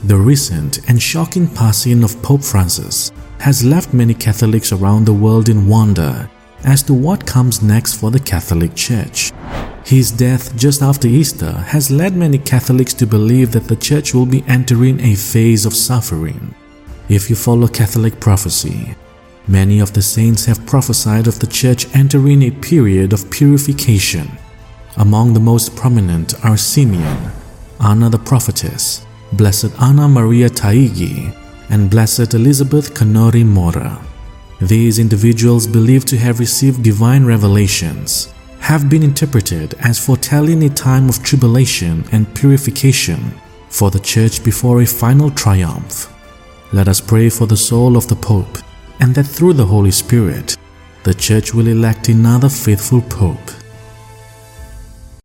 The recent and shocking passing of Pope Francis has left many Catholics around the world in wonder as to what comes next for the Catholic Church. His death just after Easter has led many Catholics to believe that the Church will be entering a phase of suffering. If you follow Catholic prophecy, many of the saints have prophesied of the Church entering a period of purification. Among the most prominent are Simeon, Anna the Prophetess, Blessed Anna Maria Taigi, and Blessed Elizabeth Canori Mora. These individuals, believed to have received divine revelations, have been interpreted as foretelling a time of tribulation and purification for the Church before a final triumph. Let us pray for the soul of the Pope, and that through the Holy Spirit, the Church will elect another faithful Pope.